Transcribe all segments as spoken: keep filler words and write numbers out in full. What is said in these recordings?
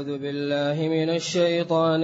أعوذ بالله من الشيطان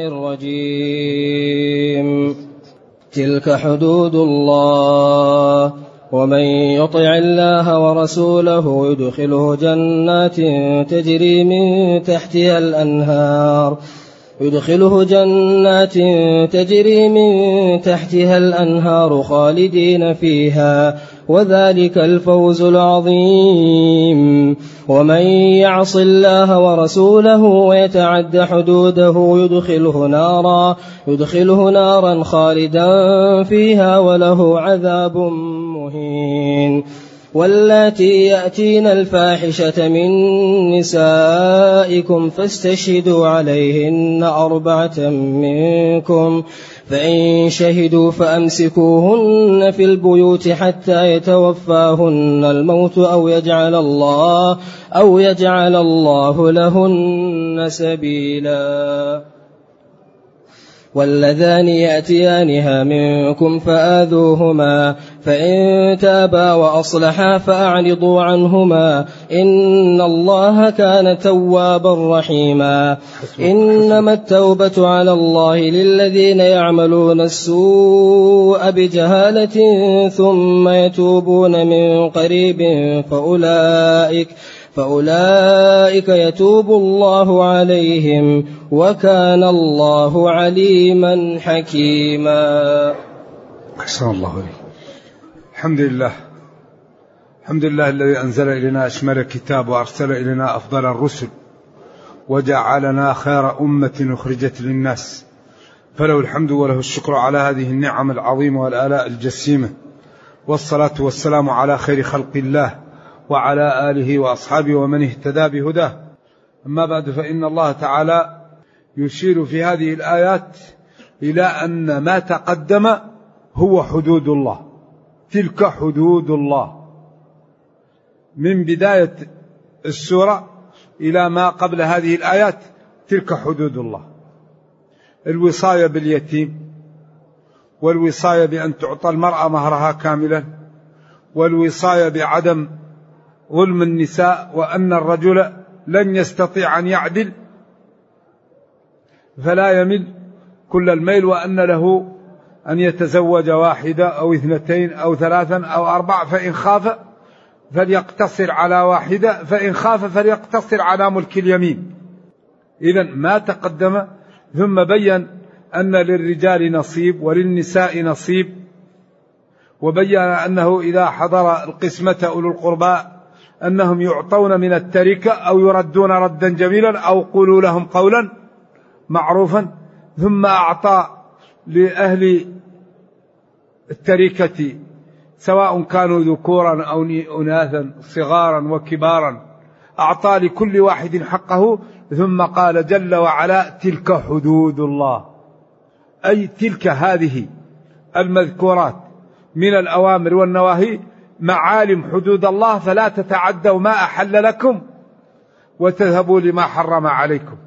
الرجيم. تلك حدود الله ومن يطع الله ورسوله يدخله جنات تجري من تحتها الأنهار يدخله جنات تجري من تحتها الأنهار خالدين فيها وذلك الفوز العظيم. ومن يعص الله ورسوله ويتعد حدوده يدخله نارا يدخله نارا خالدا فيها وله عذاب مهين. واللاتي يأتين الفاحشة من نسائكم فاستشهدوا عليهن أربعة منكم فإن شهدوا فأمسكوهن في البيوت حتى يتوفاهن الموت أو يجعل الله أو يجعل الله لهن سبيلا. واللذان يأتيانها منكم فآذوهما فإن تابا وأصلحا فأعرضوا عنهما إن الله كان توابا رحيما. إنما التوبة على الله للذين يعملون السوء بجهالة ثم يتوبون من قريب فأولئك فأولئك يتوب الله عليهم وكان الله عليما حكيما. أحسن الله عليك. الحمد لله الحمد لله الذي أنزل إلينا أشمل الكتاب وأرسل إلينا أفضل الرسل وجعلنا خير أمة أخرجت للناس، فله الحمد وله الشكر على هذه النعم العظيمة والآلاء الجسيمة، والصلاة والسلام على خير خلق الله وعلى آله وأصحابه ومن اهتدى بهداه. أما بعد، فإن الله تعالى يشير في هذه الآيات إلى أن ما تقدم هو حدود الله. تلك حدود الله من بداية السورة إلى ما قبل هذه الآيات، تلك حدود الله. الوصاية باليتيم، والوصاية بأن تعطى المرأة مهرها كاملا، والوصاية بعدم ظلم النساء، وأن الرجل لن يستطيع أن يعدل فلا يمل كل الميل، وأن له أن يتزوج واحدة أو اثنتين أو ثلاثا أو أربع، فإن خاف فليقتصر على واحدة، فإن خاف فليقتصر على ملك اليمين. إذن ما تقدم، ثم بيّن أن للرجال نصيب وللنساء نصيب، وبيّن أنه إذا حضر القسمة أولو القربى أنهم يعطون من التركة أو يردون ردا جميلا أو قولوا لهم قولا معروفا. ثم أعطى لأهل التركة سواء كانوا ذكورا أو أناثا صغارا وكبارا، أعطى لكل واحد حقه. ثم قال جل وعلا تلك حدود الله، أي تلك هذه المذكورات من الأوامر والنواهي معالم حدود الله، فلا تتعدوا ما أحل لكم وتذهبوا لما حرم عليكم.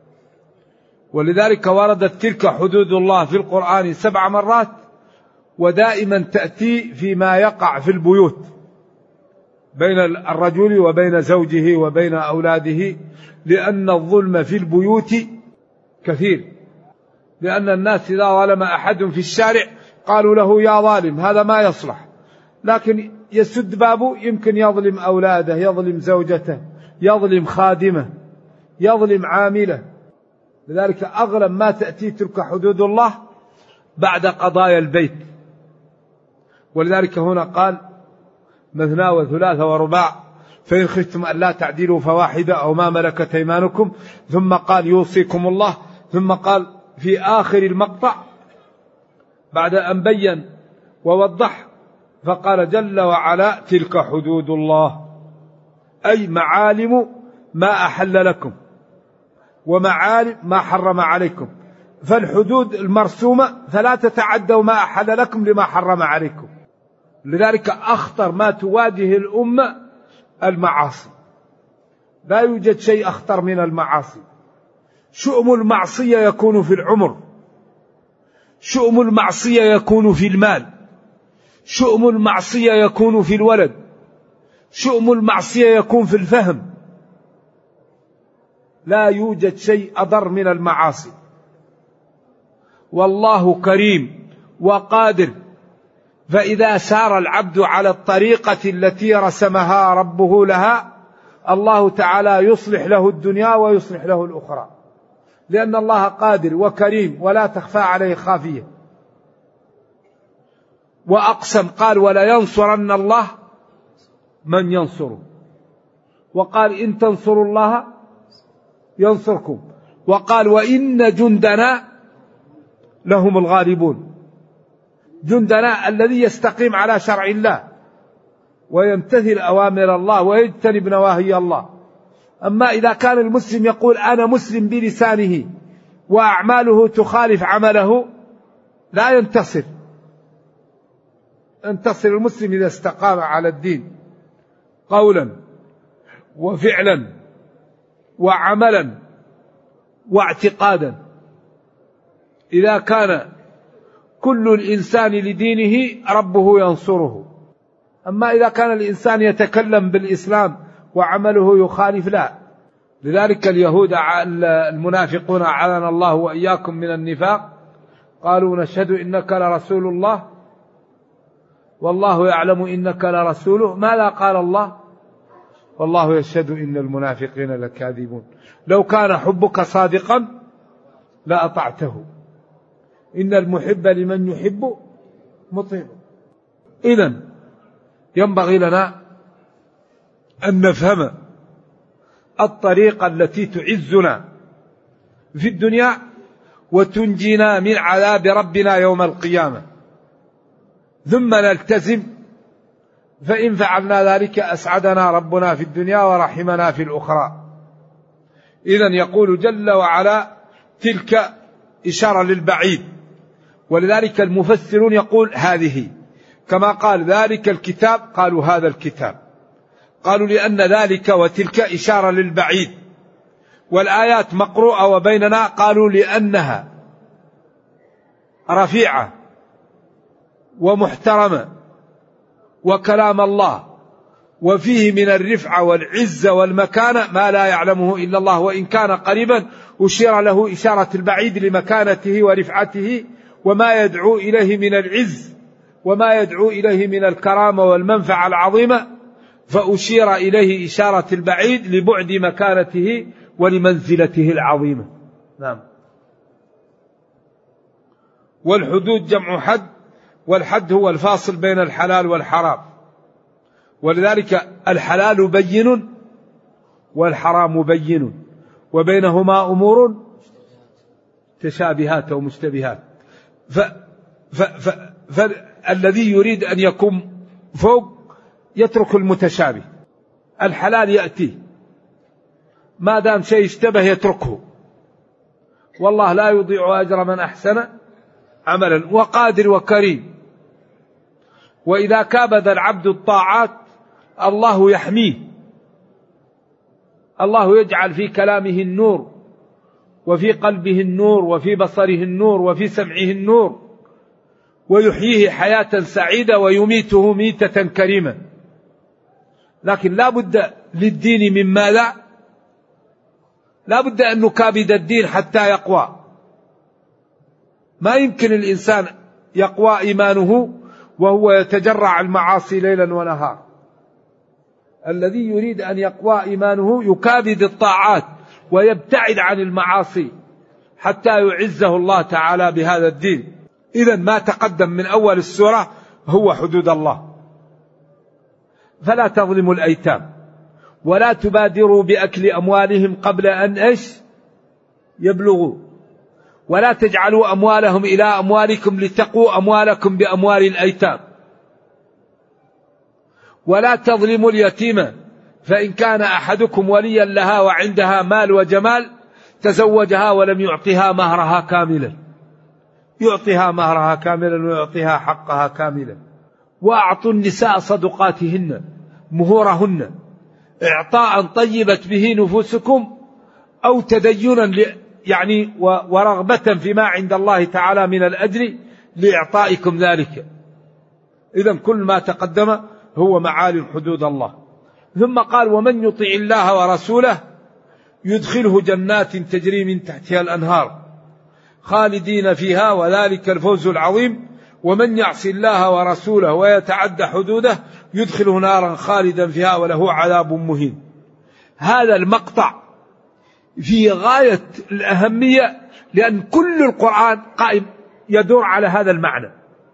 ولذلك وردت تلك حدود الله في القرآن سبع مرات، ودائما تأتي فيما يقع في البيوت بين الرجل وبين زوجه وبين أولاده، لأن الظلم في البيوت كثير، لأن الناس إذا ظلم أحد في الشارع قالوا له يا ظالم، هذا ما يصلح، لكن يسد بابه يمكن يظلم أولاده، يظلم زوجته، يظلم خادمه، يظلم عامله. لذلك أغلب ما تأتي تلك حدود الله بعد قضايا البيت. ولذلك هنا قال مثنى وثلاث ورباع، فإن خفتم أن لا تعدلوا فواحدة أو ما ملكت أيمانكم. ثم قال يوصيكم الله. ثم قال في آخر المقطع بعد أن بين ووضح فقال جل وعلا تلك حدود الله، أي معالم ما أحل لكم ومعالم ما حرم عليكم. فالحدود المرسومة فلا تتعدوا ما أحل لكم لما حرم عليكم. لذلك أخطر ما تواجه الأمة المعاصي، لا يوجد شيء أخطر من المعاصي. شؤم المعصية يكون في العمر، شؤم المعصية يكون في المال، شؤم المعصية يكون في الولد، شؤم المعصية يكون في الفهم. لا يوجد شيء أضر من المعاصي. والله كريم وقادر، فإذا سار العبد على الطريقة التي رسمها ربه لها الله تعالى يصلح له الدنيا ويصلح له الأخرى، لأن الله قادر وكريم ولا تخفى عليه خافية. وأقسم قال ولا ينصرن الله من ينصره، وقال إن تنصروا الله ينصركم، وقال وإن جندنا لهم الغالبون. جندنا الذي يستقيم على شرع الله ويمتثل أوامر الله ويجتنب نواهي الله. أما إذا كان المسلم يقول أنا مسلم بلسانه وأعماله تخالف عمله لا ينتصر. ينتصر المسلم إذا استقام على الدين قولا وفعلا وعملا واعتقادا. إذا كان كل الإنسان لدينه ربه ينصره. أما إذا كان الإنسان يتكلم بالإسلام وعمله يخالف لا. لذلك اليهود المنافقون أعاذنا الله وإياكم من النفاق قالوا نشهد إنك لرسول الله والله يعلم إنك لرسوله. ماذا قال الله؟ والله يشهد إن المنافقين لكاذبون. لو كان حبك صادقا لأطعته إن المحب لمن يحب مطيع. إذن ينبغي لنا أن نفهم الطريقة التي تعزنا في الدنيا وتنجينا من عذاب ربنا يوم القيامة، ثم نلتزم، فإن فعلنا ذلك أسعدنا ربنا في الدنيا ورحمنا في الأخرى. إذن يقول جل وعلا تلك إشارة للبعيد، ولذلك المفسرون يقول هذه، كما قال ذلك الكتاب قالوا هذا الكتاب، قالوا لأن ذلك وتلك إشارة للبعيد. والآيات مقروءة وبيننا قالوا لأنها رفيعة ومحترمة وكلام الله، وفيه من الرفعة والعزة والمكانة ما لا يعلمه إلا الله، وإن كان قريبا أشير له إشارة البعيد لمكانته ورفعته وما يدعو إليه من العز وما يدعو إليه من الكرامة والمنفعة العظيمة، فأشير إليه إشارة البعيد لبعد مكانته ولمنزلته العظيمة. نعم. والحدود جمع حد، والحد هو الفاصل بين الحلال والحرام، ولذلك الحلال بين والحرام بين وبينهما أمور تشابهات ومشتبهات. ف... ف... ف... فالذي يريد أن يكون فوق يترك المتشابه. الحلال يأتي ما دام شيء اشتبه يتركه، والله لا يضيع أجر من أحسن عملا، وقادر وكريم. وإذا كابد العبد الطاعات الله يحميه، الله يجعل في كلامه النور وفي قلبه النور وفي بصره النور وفي سمعه النور، ويحييه حياة سعيدة ويميته ميتة كريمة. لكن لا بد للدين من ماذا؟ لا بد أن نكابد الدين حتى يقوى. ما يمكن الإنسان يقوى إيمانه وهو يتجرع المعاصي ليلا ونهار. الذي يريد أن يقوى إيمانه يكابد الطاعات ويبتعد عن المعاصي حتى يعزه الله تعالى بهذا الدين. إذن ما تقدم من أول السورة هو حدود الله. فلا تظلموا الأيتام ولا تبادروا بأكل أموالهم قبل أن إيش يبلغوا، ولا تجعلوا أموالهم إلى أموالكم لتقوا أموالكم بأموال الأيتام، ولا تظلموا اليتيمة فإن كان أحدكم وليا لها وعندها مال وجمال تزوجها ولم يعطها مهرها كاملا، يعطيها مهرها كاملا ويعطيها حقها كاملا. وأعطوا النساء صدقاتهن مهورهن إعطاء طيبت به نفوسكم أو تدينا يعني ورغبة فيما عند الله تعالى من الأجر لإعطائكم ذلك. إذن كل ما تقدم هو معالي حدود الله. ثم قال ومن يطع الله ورسوله يدخله جنات تجري من تحتها الأنهار خالدين فيها وذلك الفوز العظيم. ومن يعص الله ورسوله ويتعدى حدوده يدخله نارا خالدا فيها وله عذاب مهين. هذا المقطع في غاية الأهمية، لأن كل القرآن قائم يدور على هذا المعنى.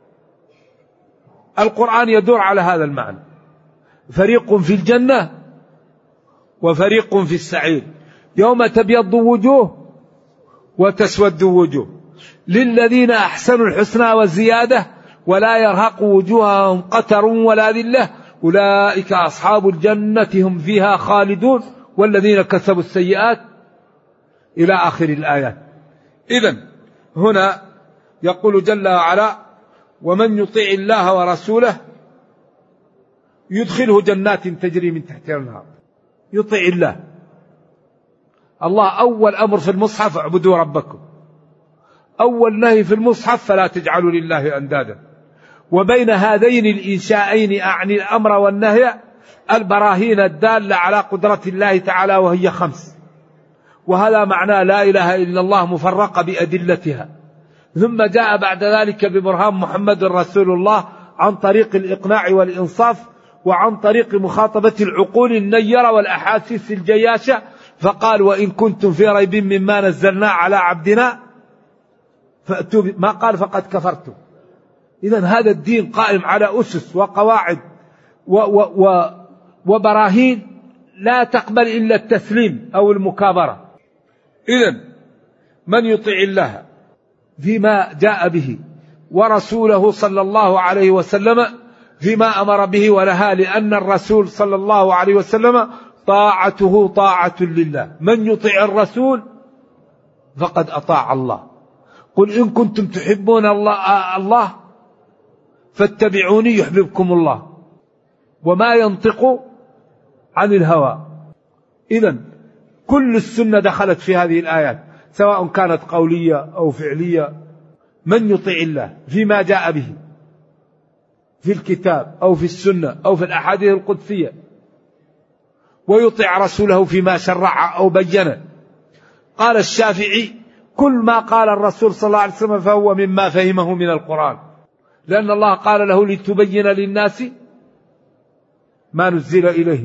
القرآن يدور على هذا المعنى، فريق في الجنة وفريق في السعير، يوم تبيض وجوه وتسود وجوه، للذين أحسنوا الحسنى والزيادة ولا يرهق وجوههم قتر ولا ذلة أولئك أصحاب الجنة هم فيها خالدون والذين كسبوا السيئات إلى آخر الآيات. إذن هنا يقول جل وعلا: ومن يطع الله ورسوله يدخله جنات تجري من تحتها الأنهار. يطع الله، الله أول أمر في المصحف: اعبدوا ربكم. أول نهي في المصحف: فلا تجعلوا لله أندادا. وبين هذين الإنشاءين أعني الأمر والنهي البراهين الدالة على قدرة الله تعالى، وهي خمس، وهذا معنى لا إله إلا الله مفرقة بأدلتها. ثم جاء بعد ذلك ببرهان محمد رسول الله عن طريق الإقناع والإنصاف، وعن طريق مخاطبة العقول النيرة والأحاسيس الجياشة، فقال: وإن كنتم في ريب مما نزلنا على عبدنا فأتوا، ما قال فقد كفرتم. إذن هذا الدين قائم على أسس وقواعد و و و وبراهين لا تقبل إلا التسليم أو المكابرة. إذن من يطع الله فيما جاء به ورسوله صلى الله عليه وسلم فيما أمر به ونهى، لأن الرسول صلى الله عليه وسلم طاعته طاعة لله. من يطع الرسول فقد أطاع الله. قل إن كنتم تحبون الله, الله فاتبعوني يحببكم الله، وما ينطق عن الهوى. إذن كل السنة دخلت في هذه الآيات، سواء كانت قولية أو فعلية. من يطع الله فيما جاء به في الكتاب أو في السنة أو في الأحاديث القدسية، ويطع رسوله فيما شرع أو بين. قال الشافعي: كل ما قال الرسول صلى الله عليه وسلم فهو مما فهمه من القرآن، لأن الله قال له: لتبين للناس ما نزل إليهم.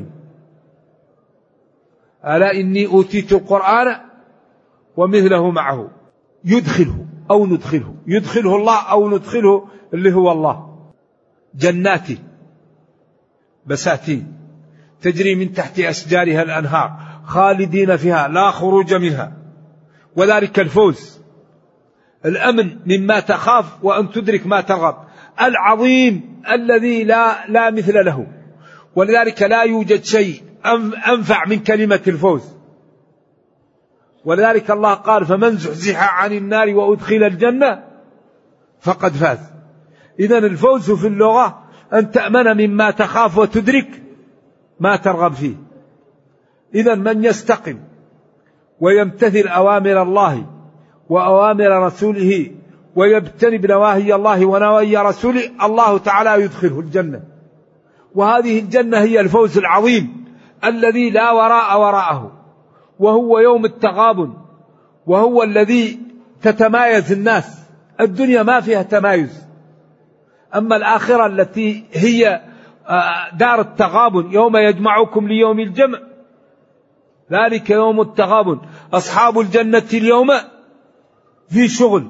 ألا إني أوتيت القرآن ومثله معه يدخله أو ندخله، يدخله الله أو ندخله اللي هو الله. جنات بساتين تجري من تحت أشجارها الأنهار خالدين فيها لا خروج منها، وذلك الفوز، الأمن مما تخاف وأن تدرك ما ترغب، العظيم الذي لا لا مثل له. ولذلك لا يوجد شيء أنفع من كلمة الفوز. ولذلك الله قال: فمن زحزح عن النار وأدخل الجنة فقد فاز. إذن الفوز في اللغة أن تأمن مما تخاف وتدرك ما ترغب فيه. إذن من يستقم ويمتثل أوامر الله وأوامر رسوله ويبتنب نواهي الله ونواهي رسوله، الله تعالى يدخله الجنة. وهذه الجنة هي الفوز العظيم الذي لا وراء وراءه، وهو يوم التغابن، وهو الذي تتمايز الناس. الدنيا ما فيها تمايز، أما الآخرة التي هي دار التغابن، يوم يجمعكم ليوم الجمع، ذلك يوم التغابن. أصحاب الجنة اليوم في شغل.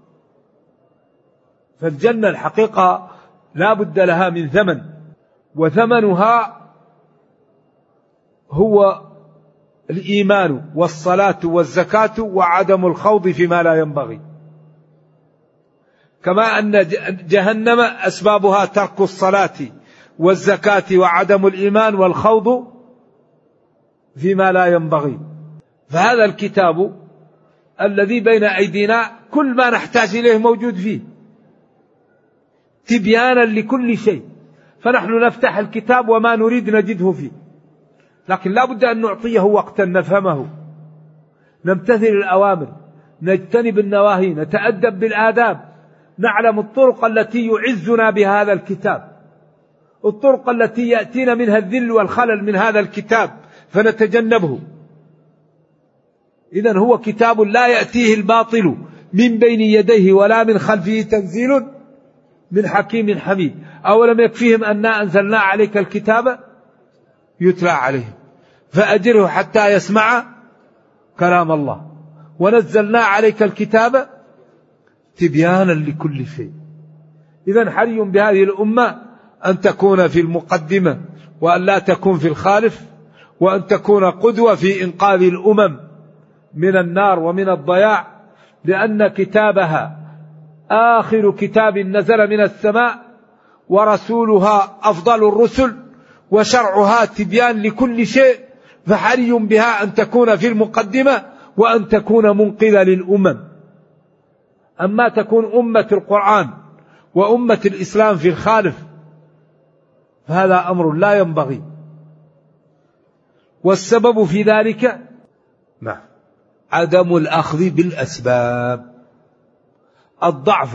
فالجنة الحقيقة لا بد لها من ثمن، وثمنها هو الإيمان والصلاة والزكاة وعدم الخوض فيما لا ينبغي. كما أن جهنم أسبابها ترك الصلاة والزكاة وعدم الإيمان والخوض فيما لا ينبغي. فهذا الكتاب الذي بين أيدينا كل ما نحتاج إليه موجود فيه، تبيانا لكل شيء. فنحن نفتح الكتاب وما نريد نجده فيه، لكن لا بد أن نعطيه وقتا نفهمه، نمتثل الأوامر، نجتنب النواهي، نتأدب بالآداب، نعلم الطرق التي يعزنا بهذا الكتاب، الطرق التي يأتينا منها الذل والخلل من هذا الكتاب فنتجنبه. إذن هو كتاب لا يأتيه الباطل من بين يديه ولا من خلفه، تنزيل من حكيم حميد. أولم يكفيهم أنا أنزلنا عليك الكتاب يتلى عليهم فأجره حتى يسمع كلام الله، ونزلنا عليك الكتاب تبيانا لكل شيء. إذن حري بهذه الأمة أن تكون في المقدمة وأن لا تكون في الخالف، وأن تكون قدوة في إنقاذ الأمم من النار ومن الضياع، لأن كتابها آخر كتاب نزل من السماء، ورسولها أفضل الرسل، وشرعها تبيان لكل شيء، فحري بها أن تكون في المقدمة وأن تكون منقذة للأمم. أما تكون أمة القرآن وأمة الإسلام في الخالف فهذا أمر لا ينبغي. والسبب في ذلك نعم عدم الأخذ بالأسباب، الضعف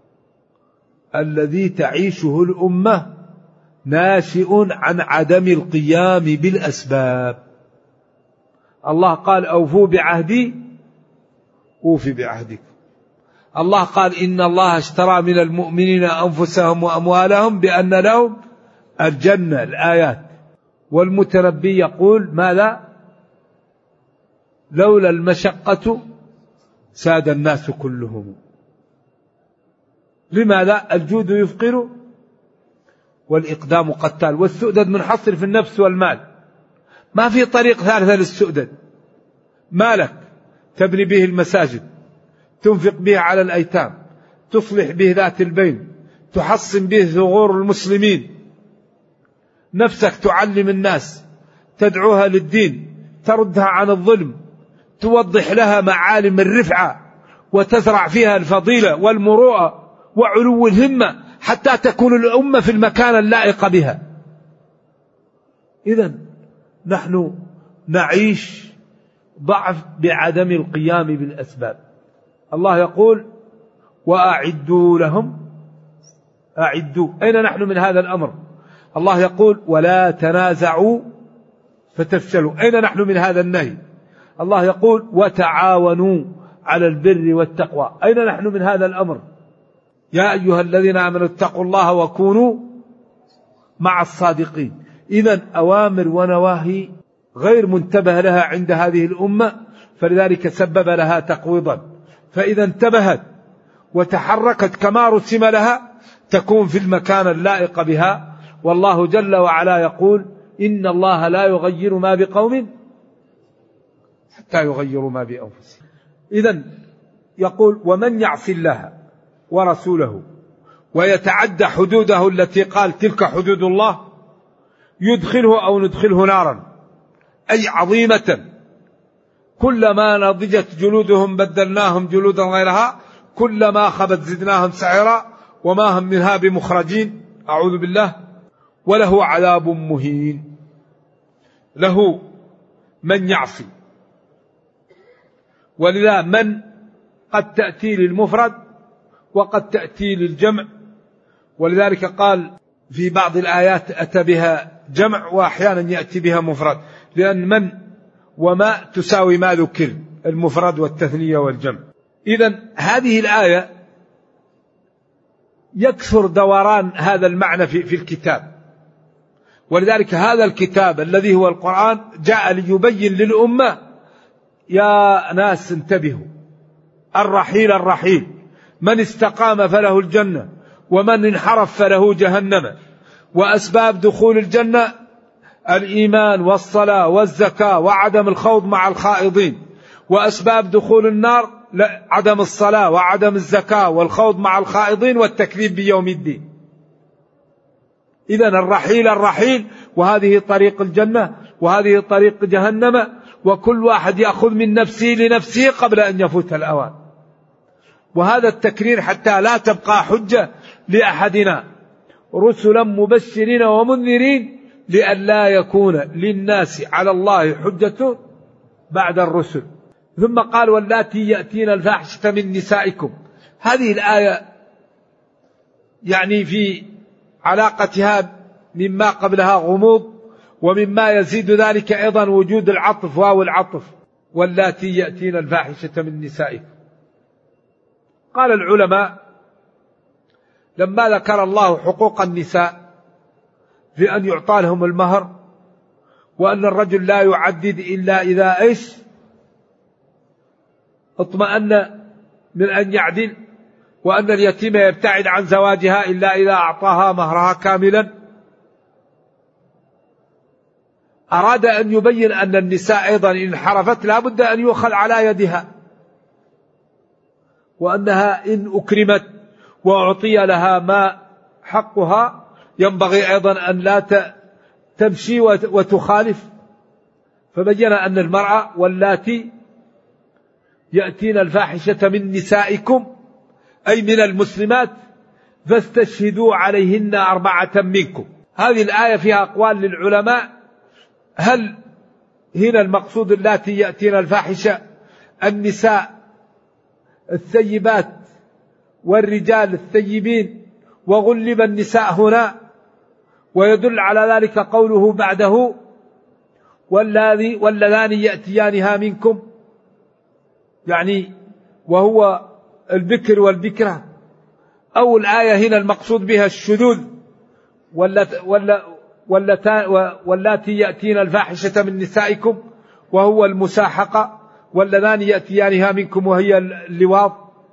الذي تعيشه الأمة ناشئ عن عدم القيام بالأسباب. الله قال أوفوا بعهدي أوفي بعهدكم. الله قال إن الله اشترى من المؤمنين أنفسهم وأموالهم بأن لهم الجنة، الآيات. والمتنبي يقول ماذا؟ لولا المشقة ساد الناس كلهم. لماذا؟ الجود يفقر والإقدام قتال، والسؤدد منحصر في النفس والمال، ما في طريق ثالثة للسؤدد. مالك تبني به المساجد، تنفق به على الأيتام، تصلح به ذات البين، تحصن به ثغور المسلمين. نفسك تعلم الناس، تدعوها للدين، تردها عن الظلم، توضح لها معالم الرفعة، وتزرع فيها الفضيلة والمروءة وعلو الهمة حتى تكون الأمة في المكان اللائق بها. إذن نحن نعيش ضعف بعدم القيام بالأسباب. الله يقول وأعدوا لهم، أعدوا. أين نحن من هذا الأمر؟ الله يقول ولا تنازعوا فتفشلوا. أين نحن من هذا النهي؟ الله يقول وتعاونوا على البر والتقوى. أين نحن من هذا الأمر؟ يا أيها الذين آمنوا اتقوا الله وكونوا مع الصادقين. إذن أوامر ونواهي غير منتبه لها عند هذه الأمة، فلذلك سبب لها تقويضا. فإذا انتبهت وتحركت كما رسم لها تكون في المكان اللائق بها. والله جل وعلا يقول إن الله لا يغير ما بقوم حتى يغيروا ما بأنفسهم. إذن يقول ومن يعص الله ورسوله ويتعدى حدوده التي قال تلك حدود الله يدخله أو ندخله نارا، أي عظيمة. كلما نضجت جلودهم بدلناهم جلودا غيرها، كلما خبت زدناهم سعيرا وما هم منها بمخرجين، أعوذ بالله. وله عذاب مهين. له من يعصي، ولذا من قد تأتي للمفرد وقد تأتي للجمع، ولذلك قال في بعض الآيات أتى بها جمع وأحيانا يأتي بها مفرد، لأن من وما تساوي ما ذكر، المفرد والتثنية والجمع. إذن هذه الآية يكثر دوران هذا المعنى في, في الكتاب. ولذلك هذا الكتاب الذي هو القرآن جاء ليبين للأمة يا ناس انتبهوا، الرحيل الرحيل، من استقام فله الجنة ومن انحرف فله جهنم. وأسباب دخول الجنة الإيمان والصلاة والزكاة وعدم الخوض مع الخائضين، وأسباب دخول النار عدم الصلاة وعدم الزكاة والخوض مع الخائضين والتكذيب بيوم الدين. إذن الرحيل الرحيل، وهذه طريق الجنة وهذه طريق جهنم، وكل واحد يأخذ من نفسه لنفسه قبل أن يفوت الأوان. وهذا التكرير حتى لا تبقى حجة لأحدنا، رسلا مبشرين ومنذرين لئلا يكون للناس على الله حجة بعد الرسل. ثم قال واللاتي يأتين الفاحشة من نسائكم. هذه الآية يعني في علاقتها مما قبلها غموض، ومما يزيد ذلك أيضا وجود العطف واو العطف. واللاتي يأتين الفاحشة من نسائكم. قال العلماء لما ذكر الله حقوق النساء في أن يعطى لهم المهر، وأن الرجل لا يعدد إلا إذا إيش اطمأن من أن يعدل، وأن اليتيم يبتعد عن زواجها إلا إذا أعطاها مهرها كاملا، أراد أن يبين أن النساء أيضا إن انحرفت لا بد أن يؤخذ على يدها، وأنها إن أكرمت وأعطي لها ما حقها ينبغي أيضا أن لا تمشي وتخالف. فبين أن المرأة واللاتي يأتين الفاحشة من نسائكم أي من المسلمات فاستشهدوا عليهن أربعة منكم. هذه الآية فيها أقوال للعلماء، هل هنا المقصود اللاتي يأتين الفاحشة النساء الثيبات والرجال الثيبين، وغلب النساء هنا، ويدل على ذلك قوله بعده واللذان يأتيانها منكم، يعني وهو البكر والبكرة، أو الآية هنا المقصود بها الشذوذ واللاتي يأتين الفاحشة من نسائكم وهو المساحقة، واللذان يأتيانها منكم وهي اللواط،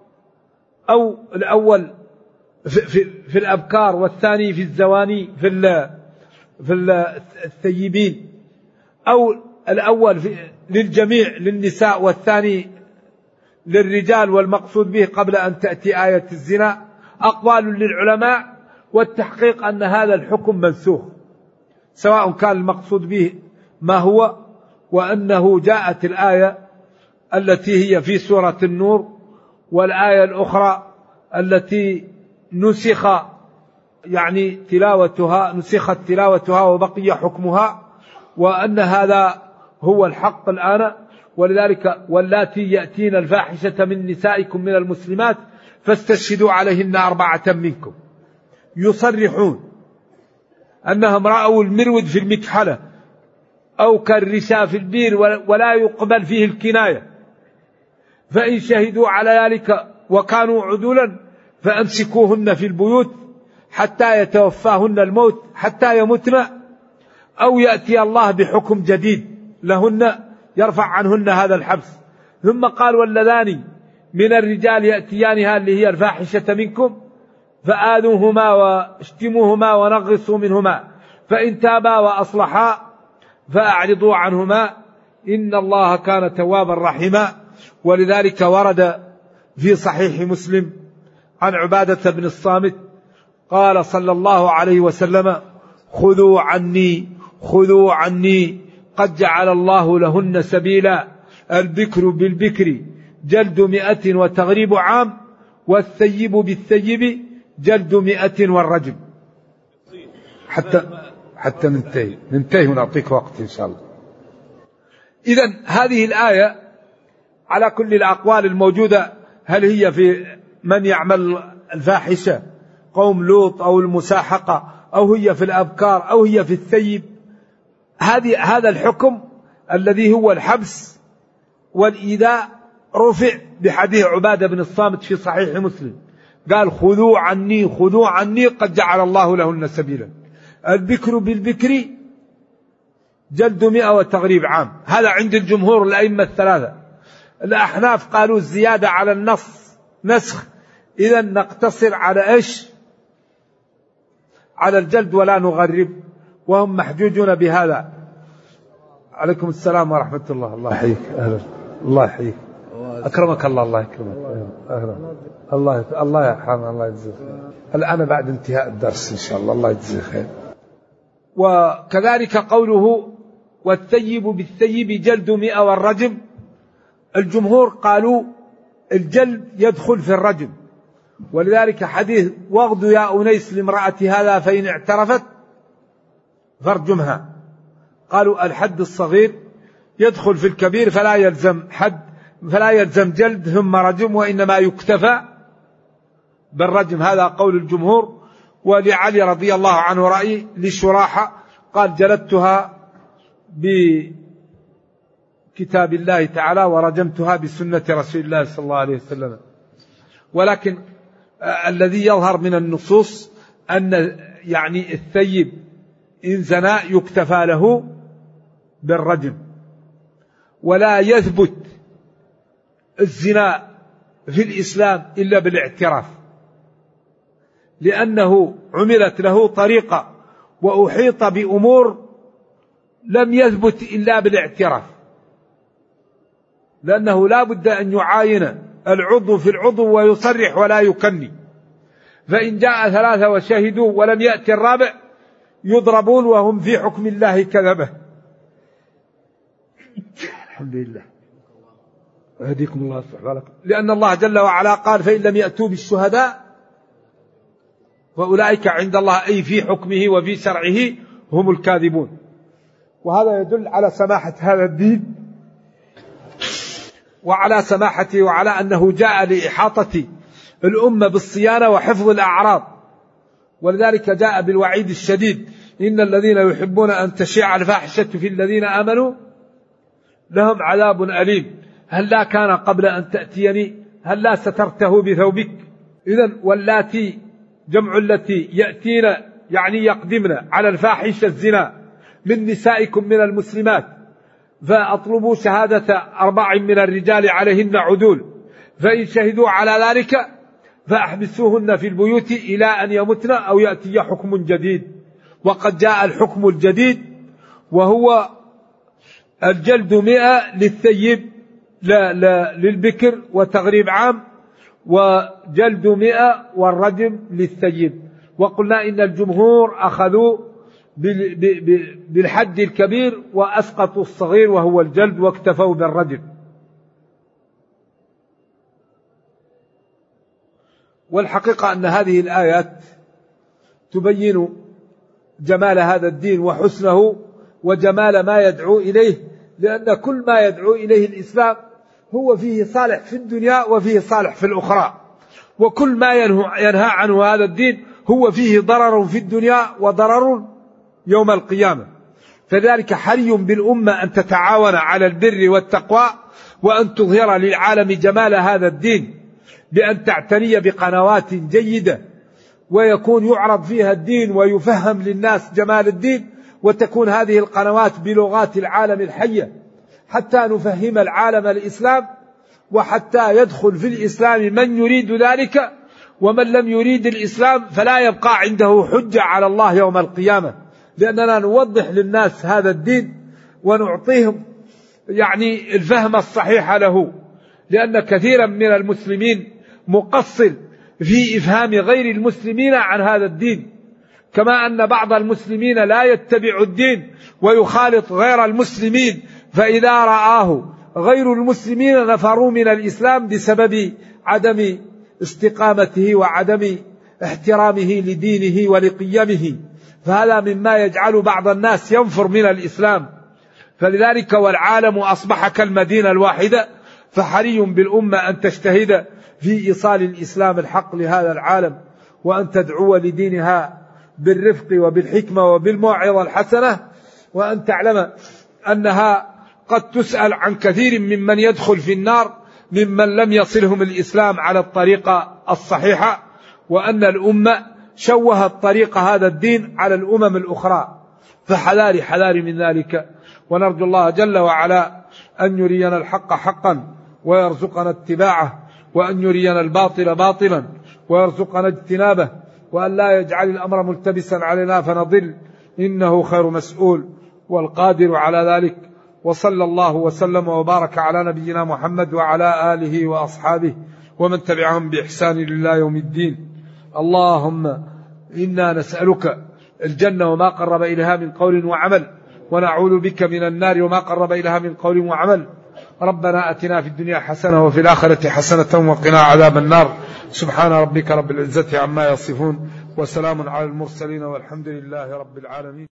أو الأول في, في, في الأبكار والثاني في الزواني في, في الثيبين، أو الأول في للجميع للنساء والثاني للرجال والمقصود به قبل أن تأتي آية الزنا. أقوال للعلماء، والتحقيق أن هذا الحكم منسوخ، سواء كان المقصود به ما هو، وأنه جاءت الآية التي هي في سورة النور والآية الأخرى التي نسخ يعني تلاوتها نسخت تلاوتها وبقي حكمها، وأن هذا هو الحق الآن. ولذلك واللاتي يأتين الفاحشة من نسائكم من المسلمات فاستشهدوا عليهن أربعة منكم، يصرحون أنهم رأوا المرود في المكحلة أو كالرشا في البير ولا يقبل فيه الكناية، فإن شهدوا على ذلك وكانوا عدولا فأمسكوهن في البيوت حتى يتوفاهن الموت حتى يمتن، أو يأتي الله بحكم جديد لهن يرفع عنهن هذا الحبس. ثم قال واللذان من الرجال يأتيانها اللي هي الفاحشة منكم فآذوهما واشتموهما ونغصوا منهما، فإن تابا وأصلحا فأعرضوا عنهما إن الله كان توابا رحيما. ولذلك ورد في صحيح مسلم عن عبادة بن الصامت قال صلى الله عليه وسلم خذوا عني خذوا عني قد جعل الله لهن سبيلا، البكر بالبكر جلد مئة وتغريب عام، والثيب بالثيب جلد مئة والرجم. حتى حتى ننتهي ننتهي ونعطيك وقت إن شاء الله. إذن هذه الآية على كل الأقوال الموجودة، هل هي في من يعمل الفاحشة قوم لوط أو المساحقة، أو هي في الأبكار، أو هي في الثيب، هذه هذا الحكم الذي هو الحبس والإيذاء رفع بحديث عبادة بن الصامت في صحيح مسلم، قال خذوا عني خذوا عني قد جعل الله لهن سبيلا، البكر بالبكر جلد مئة وتغريب عام. هذا عند الجمهور الأئمة الثلاثة. الأحناف قالوا الزيادة على النص نسخ، إذا نقتصر على إيش؟ على الجلد ولا نغرب، وهم محجوجون بهذا. عليكم السلام ورحمة الله. الله يحييك. أهلا. الله يحييك. أكرمك الله. الله يكرمك. أهلا. الله الله يرحم. الله يجزيك. الآن بعد انتهاء الدرس إن شاء الله. الله يجزيك خير. وكذلك قوله والثيب بالثيب جلد مئة والرجم، الجمهور قالوا الجلد يدخل في الرجم، ولذلك حديث واغد يا أنيس لامرأة هذا فإن اعترفت فارجمها. قالوا الحد الصغير يدخل في الكبير فلا يلزم حد فلا يلزم جلد ثم رجم، وإنما يكتفى بالرجم. هذا قول الجمهور. ولعلي رضي الله عنه رأي لشراحة قال جلدتها كتاب الله تعالى ورجمتها بسنة رسول الله صلى الله عليه وسلم. ولكن الذي يظهر من النصوص أن يعني الثيب إن زنى يكتفى له بالرجم، ولا يثبت الزنا في الإسلام إلا بالاعتراف، لأنه عملت له طريقة وأحيط بأمور لم يثبت إلا بالاعتراف، لأنه لا بد أن يعاين العضو في العضو ويصرح ولا يكني. فإن جاء ثلاثة وشهدوا ولم يأتي الرابع يضربون وهم في حكم الله كذبة. الحمد لله. أهديكم الله الصحبة. لأن الله جل وعلا قال فإن لم يأتوا بالشهداء فأولئك عند الله، أي في حكمه وفي شرعه هم الكاذبون. وهذا يدل على سماحة هذا الدين وعلى سماحته، وعلى أنه جاء لإحاطة الأمة بالصيانة وحفظ الأعراض. ولذلك جاء بالوعيد الشديد: إن الذين يحبون أن تشيع الفاحشة في الذين آمنوا لهم عذاب أليم. هل لا كان قبل أن تأتيني؟ هل لا سترته بثوبك؟ إذن واللاتي جمع التي يأتين يعني يقدمن على الفاحشة الزنا من نسائكم من المسلمات، فأطلبوا شهادة أربع من الرجال عليهن عدول، فإن شهدوا على ذلك فأحبسوهن في البيوت إلى أن يمتن أو يأتي حكم جديد. وقد جاء الحكم الجديد وهو الجلد مئة للثيب للبكر وتغريب عام، وجلد مئة والرجم للثيب. وقلنا إن الجمهور أخذوا بالحد الكبير وأسقطوا الصغير وهو الجلد واكتفوا بالرجم. والحقيقة أن هذه الآيات تبين جمال هذا الدين وحسنه وجمال ما يدعو إليه، لأن كل ما يدعو إليه الإسلام هو فيه صالح في الدنيا وفيه صالح في الأخرى، وكل ما ينهى عنه هذا الدين هو فيه ضرر في الدنيا وضرر يوم القيامة. فذلك حري بالأمة أن تتعاون على البر والتقوى، وأن تظهر للعالم جمال هذا الدين بأن تعتني بقنوات جيدة ويكون يعرض فيها الدين ويفهم للناس جمال الدين، وتكون هذه القنوات بلغات العالم الحية حتى نفهم العالم الإسلام، وحتى يدخل في الإسلام من يريد ذلك، ومن لم يريد الإسلام فلا يبقى عنده حجة على الله يوم القيامة، لأننا نوضح للناس هذا الدين ونعطيهم يعني الفهم الصحيح له. لأن كثيرا من المسلمين مقصر في إفهام غير المسلمين عن هذا الدين، كما أن بعض المسلمين لا يتبع الدين ويخالط غير المسلمين، فإذا رآه غير المسلمين نفروا من الإسلام بسبب عدم استقامته وعدم احترامه لدينه ولقيمه. فهذا مما يجعل بعض الناس ينفر من الإسلام. فلذلك والعالم أصبح كالمدينة الواحدة، فحري بالأمة أن تجتهد في إيصال الإسلام الحق لهذا العالم، وأن تدعو لدينها بالرفق وبالحكمة وبالموعظة الحسنة، وأن تعلم أنها قد تسأل عن كثير ممن يدخل في النار ممن لم يصلهم الإسلام على الطريقة الصحيحة، وأن الأمة شوهت طريق هذا الدين على الأمم الأخرى، فحذاري حذاري من ذلك. ونرجو الله جل وعلا أن يرينا الحق حقا ويرزقنا اتباعه، وأن يرينا الباطل باطلا ويرزقنا اجتنابه، وأن لا يجعل الأمر ملتبسا علينا فنضل، إنه خير مسؤول والقادر على ذلك. وصلى الله وسلم وبارك على نبينا محمد وعلى آله وأصحابه ومن تبعهم بإحسان لله يوم الدين. اللهم إنا نسألك الجنة وما قرب إليها من قول وعمل، ونعوذ بك من النار وما قرب إليها من قول وعمل. ربنا أتنا في الدنيا حسنة وفي الآخرة حسنة وقنا عذاب النار. سبحان ربك رب العزة عما يصفون، وسلام على المرسلين، والحمد لله رب العالمين.